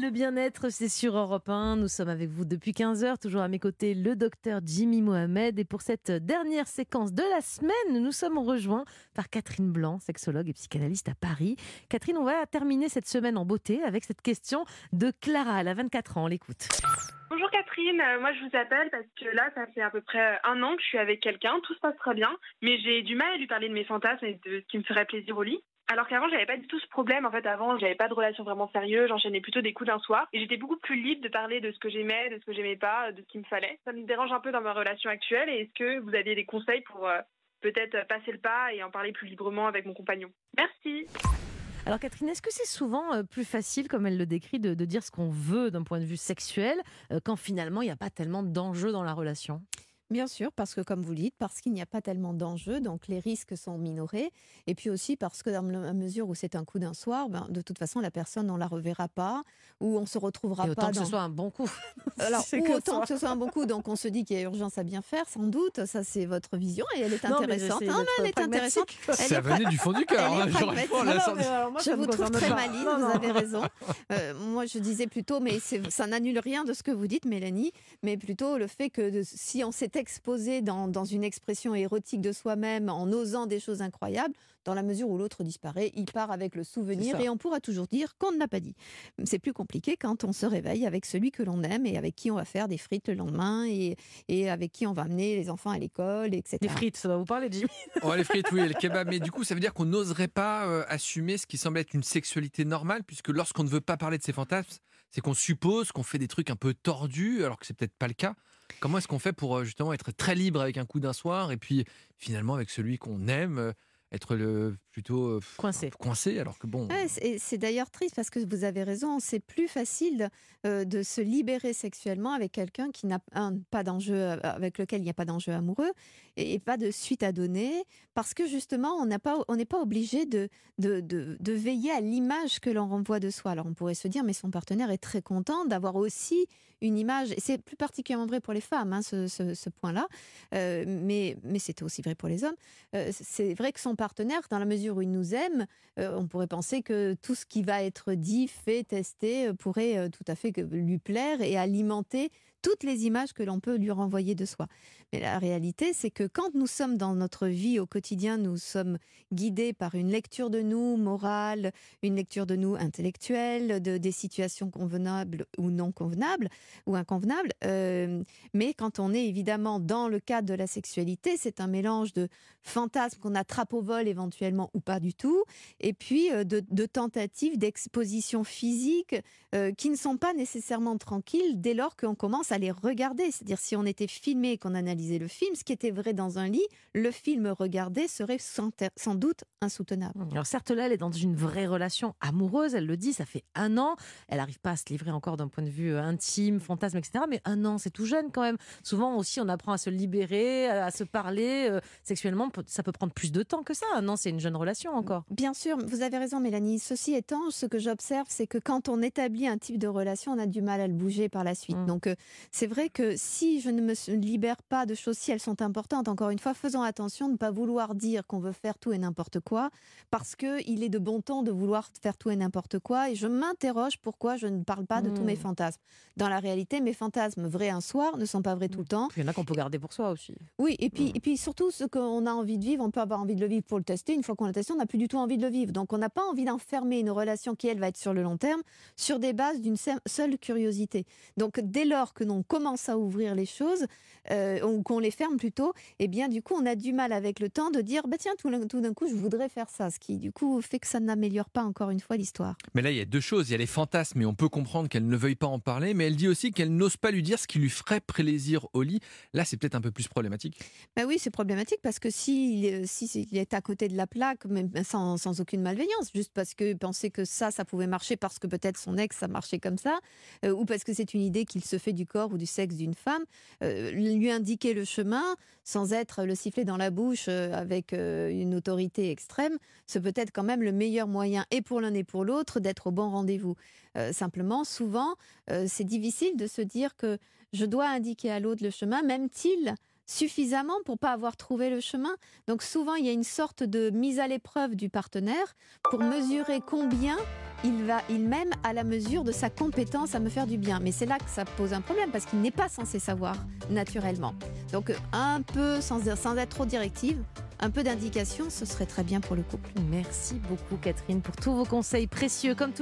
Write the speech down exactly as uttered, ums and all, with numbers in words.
le bien-être, c'est sur Europe un. Nous sommes avec vous depuis quinze heures, toujours à mes côtés, le docteur Jimmy Mohamed. Et pour cette dernière séquence de la semaine, nous sommes rejoints par Catherine Blanc, sexologue et psychanalyste à Paris. Catherine, on va terminer cette semaine en beauté avec cette question de Clara. Elle a vingt-quatre ans, on l'écoute. Bonjour Catherine, euh, moi je vous appelle parce que là ça fait à peu près un an que je suis avec quelqu'un, tout se passe très bien, mais j'ai du mal à lui parler de mes fantasmes et de ce qui me ferait plaisir au lit. Alors qu'avant j'avais pas du tout ce problème, en fait avant j'avais pas de relation vraiment sérieuse, j'enchaînais plutôt des coups d'un soir et j'étais beaucoup plus libre de parler de ce que j'aimais, de ce que j'aimais pas, de ce qu'il me fallait. Ça me dérange un peu dans ma relation actuelle et est-ce que vous aviez des conseils pour euh, peut-être passer le pas et en parler plus librement avec mon compagnon? Merci. Alors Catherine, est-ce que c'est souvent euh, plus facile, comme elle le décrit, de, de dire ce qu'on veut d'un point de vue sexuel, euh, quand finalement il n'y a pas tellement d'enjeux dans la relation ? Bien sûr, parce que comme vous le dites, parce qu'il n'y a pas tellement d'enjeux, donc les risques sont minorés. Et puis aussi parce que dans la mesure où c'est un coup d'un soir, ben, de toute façon, la personne, on ne la reverra pas, ou on ne se retrouvera Et autant pas que dans... ce soit un bon coup. Alors, C'est ou que autant ça. que ce soit un bon coup, donc on se dit qu'il y a urgence à bien faire, sans doute. Ça, c'est votre vision et elle est Non, mais intéressante. j'essaie Non, mais d'être elle est pragmatique. intéressante. Elle Ça est pra- venait du fond du cœur. elle est hein, j'aurais pragmatique. pas la Non, sorte- mais alors moi, Je ça vous me trouve concerne très pas. maligne, Non, vous non. avez raison. Euh, moi, je disais plutôt, mais c'est- ça n'annule rien de ce que vous dites, Mélanie, mais plutôt le fait que de- si on s'est exposé dans, dans une expression érotique de soi-même en osant des choses incroyables, dans la mesure où l'autre disparaît, il part avec le souvenir C'est ça. et on pourra toujours dire qu'on ne l'a pas dit. C'est plus compliqué quand on se réveille avec celui que l'on aime et avec qui on va faire des frites le lendemain et, et avec qui on va amener les enfants à l'école, et cetera. Les frites, ça va vous parler, Jimmy ? Oh, les frites, oui, et le kebab. Mais du coup, ça veut dire qu'on n'oserait pas euh, assumer ce qui semble être une sexualité normale, puisque lorsqu'on ne veut pas parler de ses fantasmes, c'est qu'on suppose qu'on fait des trucs un peu tordus, alors que c'est peut-être pas le cas. Comment est-ce qu'on fait pour euh, justement être très libre avec un coup d'un soir, et puis finalement avec celui qu'on aime, euh, être le, plutôt euh, Coincé. coincé, alors que bon. Ouais, c'est c'est d'ailleurs triste parce que vous avez raison, c'est plus facile euh, de se libérer sexuellement avec quelqu'un qui n'a un, pas d'enjeu, euh, avec lequel il n'y a pas d'enjeu amoureux et, et pas de suite à donner, parce que justement on n'a pas, on n'est pas obligé de, de, de, de veiller à l'image que l'on renvoie de soi. Alors on pourrait se dire, mais son partenaire est très content d'avoir aussi une image, et c'est plus particulièrement vrai pour les femmes, hein, ce, ce, ce point-là, euh, mais, mais c'est aussi vrai pour les hommes. Euh, c'est vrai que son partenaire, dans la mesure où il nous aime, euh, on pourrait penser que tout ce qui va être dit, fait, testé, euh, pourrait euh, tout à fait que- lui plaire et alimenter toutes les images que l'on peut lui renvoyer de soi. Mais la réalité, c'est que quand nous sommes dans notre vie au quotidien, nous sommes guidés par une lecture de nous morale, une lecture de nous intellectuelle, de, des situations convenables ou non convenables, ou inconvenables. Euh, mais quand on est évidemment dans le cadre de la sexualité, c'est un mélange de fantasmes qu'on attrape au vol éventuellement ou pas du tout, et puis euh, de, de tentatives d'exposition physique euh, qui ne sont pas nécessairement tranquilles dès lors qu'on commence à les regarder. C'est-à-dire si on était filmé et qu'on analysait le film, ce qui était vrai dans un lit, le film regardé serait sans, ter- sans doute insoutenable. Alors certes, là, elle est dans une vraie relation amoureuse, elle le dit, ça fait un an. Elle n'arrive pas à se livrer encore d'un point de vue euh, intime, fantasme, et cetera. Mais un an, c'est tout jeune quand même. Souvent aussi, on apprend à se libérer, à se parler euh, sexuellement. Ça peut prendre plus de temps que ça. Un an, c'est une jeune relation encore. Bien sûr, vous avez raison Mélanie. Ceci étant, ce que j'observe, c'est que quand on établit un type de relation, on a du mal à le bouger par la suite. Mm. Donc euh, c'est vrai que si je ne me s- libère pas de choses, si elles sont importantes, encore une fois, faisons attention de ne pas vouloir dire qu'on veut faire tout et n'importe quoi, parce qu'il est de bon ton de vouloir faire tout et n'importe quoi. Et je m'interroge pourquoi je ne parle pas de tous mes Mm. fantasmes. Dans la réalité, mes fantasmes vrais un soir ne sont pas vrais tout le temps. Il y en a qu'on peut garder pour soi aussi. Oui, et puis, Mm. et puis surtout, ce qu'on a envie de vivre, on peut avoir envie de le vivre pour le tester. Une fois qu'on l'a testé, on n'a plus du tout envie de le vivre. Donc, on n'a pas envie d'enfermer une relation qui, elle, va être sur le long terme, sur des bases d'une se- seule curiosité. Donc, dès lors que l'on commence à ouvrir les choses, euh, ou qu'on les ferme plutôt, eh bien, du coup, on a du mal avec le temps de dire, bah, tiens, tout, tout d'un coup, je voudrais faire ça. Ce qui, du coup, fait que ça n'améliore pas encore une fois l'histoire. Mais là, il y a deux choses. Il y a les fantasmes, et on peut comprendre qu'elle ne veuille pas en parler, mais elle dit aussi qu'elle n'ose pas lui dire ce qui lui ferait plaisir au lit. Là, c'est peut-être un peu plus problématique. Ben oui, c'est problématique parce que s'il est, si il est à côté de la plaque, même sans, sans aucune malveillance, juste parce que penser que ça, ça pouvait marcher parce que peut-être son ex, ça marchait comme ça, euh, ou parce que c'est une idée qu'il se fait du corps ou du sexe d'une femme, euh, lui indiquer le chemin sans être le sifflet dans la bouche euh, avec euh, une autorité extrême, c'est peut-être quand même le meilleur moyen, et pour l'un et pour l'autre, d'être au bon rendez-vous. Euh, simplement, souvent, euh, c'est difficile de se dire que je dois indiquer à l'autre le chemin, même-t-il suffisamment pour pas avoir trouvé le chemin. Donc souvent, il y a une sorte de mise à l'épreuve du partenaire pour mesurer combien il, va, il m'aime à la mesure de sa compétence à me faire du bien. Mais c'est là que ça pose un problème, parce qu'il n'est pas censé savoir naturellement. Donc un peu, sans, sans être trop directive, un peu d'indication, ce serait très bien pour le couple. Merci beaucoup Catherine pour tous vos conseils précieux. Comme